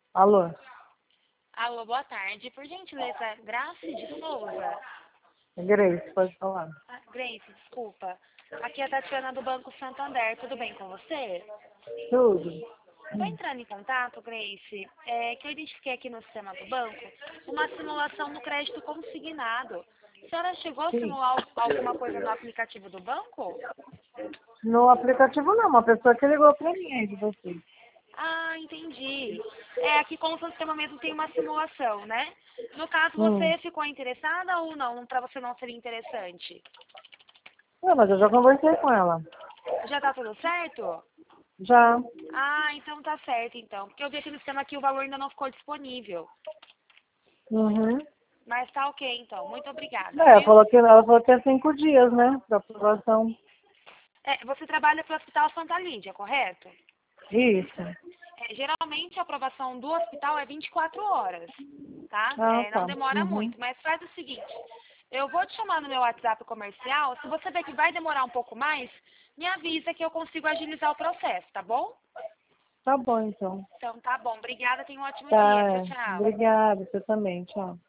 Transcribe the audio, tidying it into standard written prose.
Alô? Alô, boa tarde. Por gentileza, Grace de Souza. Grace, pode falar. Grace, desculpa. Aqui é a Tatiana do Banco Santander. Tudo bem com você? Tudo. Estou entrando em contato, Grace, que eu identifiquei aqui no sistema do banco uma simulação do crédito consignado. A senhora chegou a Sim. simular alguma coisa no aplicativo do banco? No aplicativo não, uma pessoa que ligou pra mim aí de vocês. Ah, entendi. Aqui como o sistema mesmo tem uma simulação, né? No caso, Hum. você ficou interessada ou não? Para você não seria interessante? Não, mas eu já conversei com ela. Já tá tudo certo? Já. Ah, então tá certo, então. Porque eu vi aqui no sistema que o valor ainda não ficou disponível. Uhum. Mas tá ok, então. Muito obrigada, É, viu? ela falou que é 5 dias, né? Pra aprovação. Você trabalha para o Hospital Santa Lídia, correto? Isso. Geralmente a aprovação do hospital é 24 horas, tá? Ah, Não tá. demora Uhum. muito, mas faz o seguinte, eu vou te chamar no meu WhatsApp comercial, se você ver que vai demorar um pouco mais, me avisa que eu consigo agilizar o processo, tá bom? Tá bom, então. Então tá bom, obrigada, tenha um ótimo dia, Tá. tchau, tchau. Obrigada, você também. Tchau.